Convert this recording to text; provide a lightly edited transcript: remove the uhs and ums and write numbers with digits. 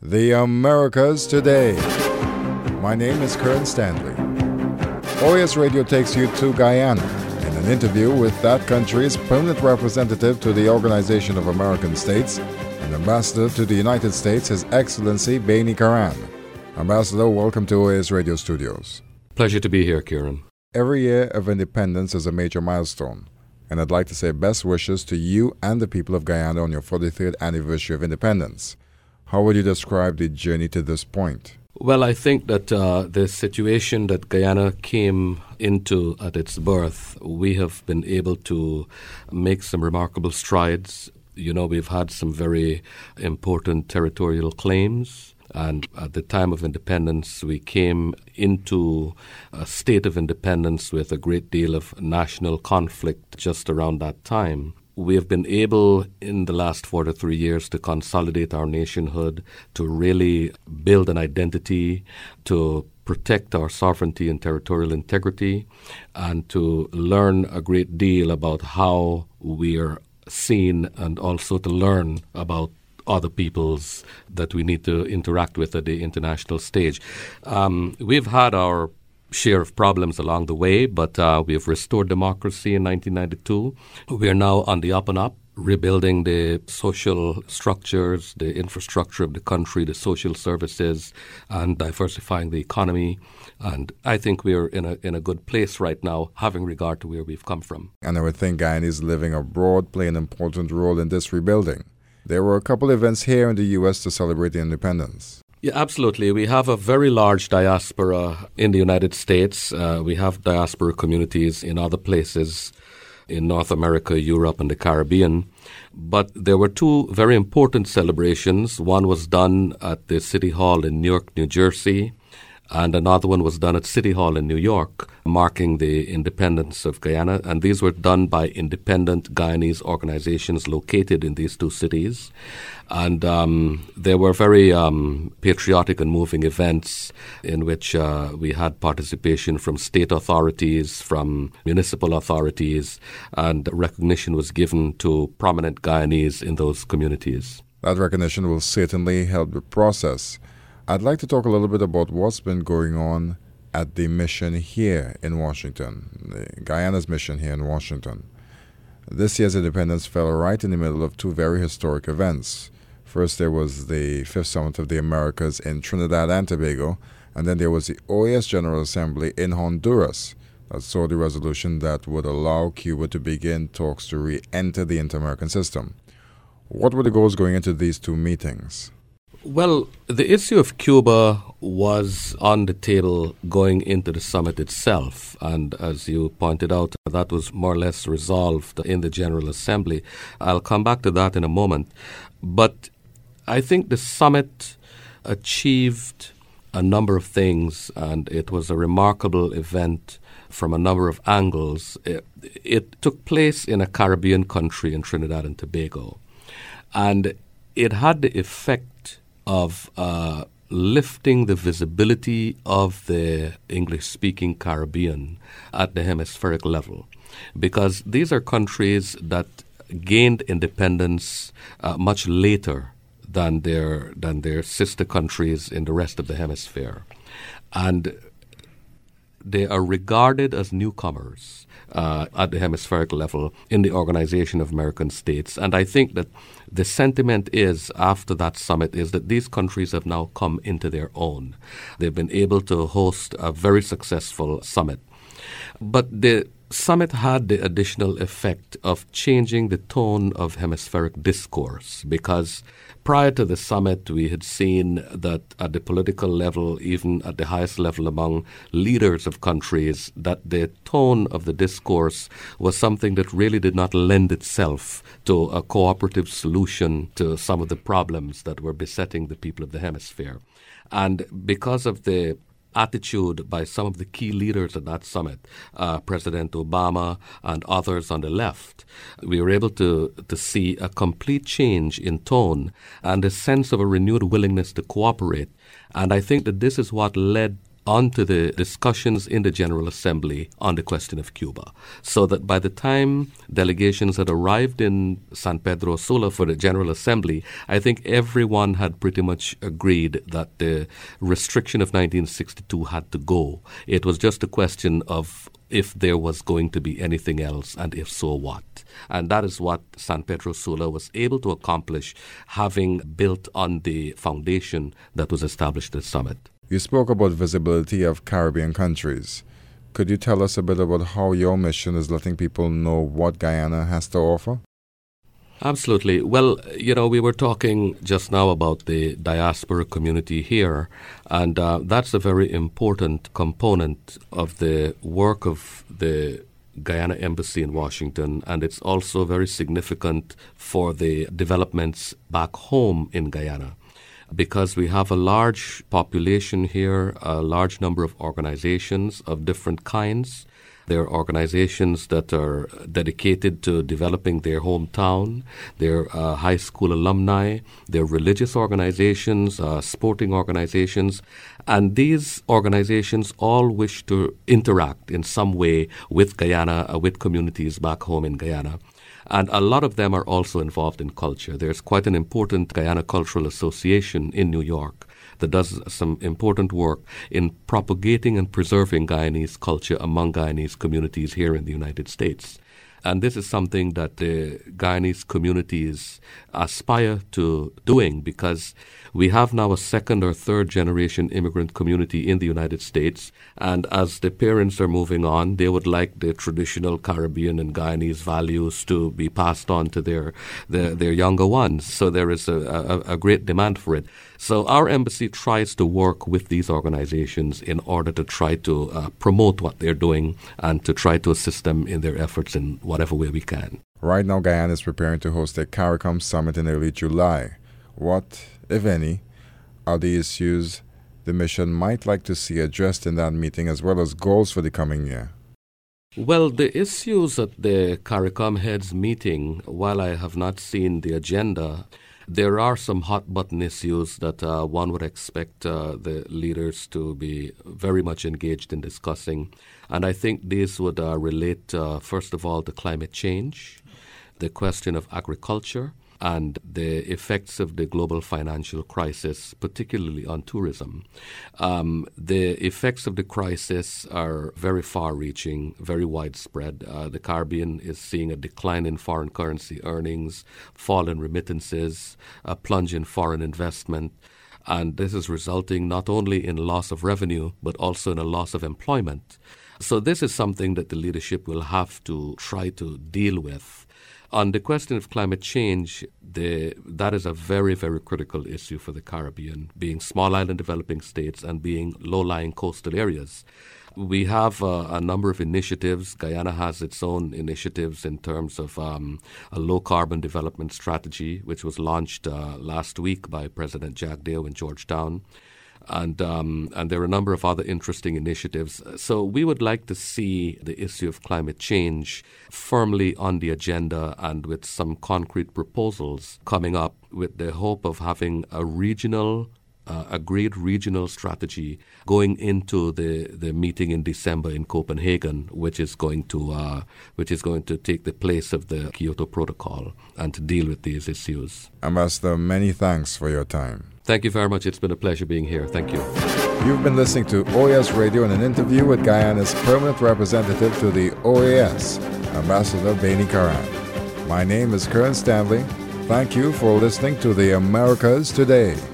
The Americas Today. My name is Kern Stanley. OAS Radio takes you to Guyana in an interview with that country's permanent representative to the Organization of American States and Ambassador to the United States, His Excellency Baini Karan. Ambassador, welcome to OAS Radio Studios. Pleasure to be here, Kieran. Every year of independence is a major milestone, and I'd like to say best wishes to you and the people of Guyana on your 43rd anniversary of independence. How would you describe the journey to this point? Well, I think that the situation that Guyana came into at its birth, we have been able to make some remarkable strides. You know, we've had some very important territorial claims. And at the time of independence, we came into a state of independence with a great deal of national conflict just around that time. We have been able, in the last 43 years, to consolidate our nationhood, to really build an identity, to protect our sovereignty and territorial integrity, and to learn a great deal about how we are seen, and also to learn about other peoples that we need to interact with at the international stage. We've had our share of problems along the way, but we have restored democracy in 1992. We are now on the up and up, rebuilding the social structures, the infrastructure of the country, the social services, and diversifying the economy. And I think we are in a good place right now, having regard to where we've come from. And I would think Guyanese living abroad play an important role in this rebuilding. There were a couple events here in the U.S. to celebrate the independence. Yeah, absolutely. We have a very large diaspora in the United States. We have diaspora communities in other places in North America, Europe, and the Caribbean. But there were two very important celebrations. One was done at the City Hall in Newark, New Jersey, and another one was done at City Hall in New York, marking the independence of Guyana. And these were done by independent Guyanese organizations located in these two cities. And they were very patriotic and moving events in which we had participation from state authorities, from municipal authorities, and recognition was given to prominent Guyanese in those communities. That recognition will certainly help the process. I'd like to talk a little bit about what's been going on at the mission here in Washington, Guyana's mission here in Washington. This year's independence fell right in the middle of two very historic events. First, there was the Fifth Summit of the Americas in Trinidad and Tobago, and then there was the OAS General Assembly in Honduras that saw the resolution that would allow Cuba to begin talks to re-enter the inter-American system. What were the goals going into these two meetings? Well, the issue of Cuba was on the table going into the summit itself. And as you pointed out, that was more or less resolved in the General Assembly. I'll come back to that in a moment. But I think the summit achieved a number of things, and it was a remarkable event from a number of angles. It took place in a Caribbean country in Trinidad and Tobago. And it had the effect of lifting the visibility of the English-speaking Caribbean at the hemispheric level, because these are countries that gained independence much later than their sister countries in the rest of the hemisphere, and they are regarded as newcomers at the hemispheric level in the Organization of American States. And I think that the sentiment is, after that summit, is that these countries have now come into their own. They've been able to host a very successful summit. But the summit had the additional effect of changing the tone of hemispheric discourse, because prior to the summit, we had seen that at the political level, even at the highest level among leaders of countries, that the tone of the discourse was something that really did not lend itself to a cooperative solution to some of the problems that were besetting the people of the hemisphere. And because of the attitude by some of the key leaders at that summit, President Obama and others on the left, we were able to see a complete change in tone and a sense of a renewed willingness to cooperate. And I think that this is what led onto the discussions in the General Assembly on the question of Cuba, so that by the time delegations had arrived in San Pedro Sula for the General Assembly, I think everyone had pretty much agreed that the restriction of 1962 had to go. It was just a question of if there was going to be anything else, and if so, what. And that is what San Pedro Sula was able to accomplish, having built on the foundation that was established at the summit. You spoke about visibility of Caribbean countries. Could you tell us a bit about how your mission is letting people know what Guyana has to offer? Absolutely. Well, we were talking just now about the diaspora community here, and that's a very important component of the work of the Guyana Embassy in Washington, and it's also very significant for the developments back home in Guyana, because we have a large population here, a large number of organizations of different kinds. There are organizations that are dedicated to developing their hometown. They're high school alumni. They're religious organizations, sporting organizations. And these organizations all wish to interact in some way with Guyana, with communities back home in Guyana. And a lot of them are also involved in culture. There's quite an important Guyana Cultural Association in New York that does some important work in propagating and preserving Guyanese culture among Guyanese communities here in the United States. And this is something that the Guyanese communities aspire to doing, because we have now a second or third generation immigrant community in the United States. And as the parents are moving on, they would like the traditional Caribbean and Guyanese values to be passed on to their younger ones. So there is a great demand for it. So our embassy tries to work with these organizations in order to try to promote what they're doing and to try to assist them in their efforts in whatever way we can. Right now, Guyana is preparing to host a CARICOM summit in early July. What, if any, are the issues the mission might like to see addressed in that meeting, as well as goals for the coming year? Well, the issues at the CARICOM heads meeting, while I have not seen the agenda, there are some hot-button issues that one would expect the leaders to be very much engaged in discussing. And I think these would relate, first of all, to climate change, the question of agriculture, and the effects of the global financial crisis, particularly on tourism. The effects of the crisis are very far-reaching, very widespread. The Caribbean is seeing a decline in foreign currency earnings, fall in remittances, a plunge in foreign investment. And this is resulting not only in loss of revenue, but also in a loss of employment. So this is something that the leadership will have to try to deal with. On the question of climate change, that is a very, very critical issue for the Caribbean, being small island developing states and being low-lying coastal areas. We have a number of initiatives. Guyana has its own initiatives in terms of a low-carbon development strategy, which was launched last week by President Jagdeo in Georgetown. And there are a number of other interesting initiatives. So we would like to see the issue of climate change firmly on the agenda and with some concrete proposals coming up, with the hope of having a agreed regional strategy going into the meeting in December in Copenhagen, which is going to take the place of the Kyoto Protocol and to deal with these issues. Ambassador, many thanks for your time. Thank you very much. It's been a pleasure being here. Thank you. You've been listening to OAS Radio in an interview with Guyana's permanent representative to the OAS, Ambassador Baini Karan. My name is Kern Stanley. Thank you for listening to the Americas Today.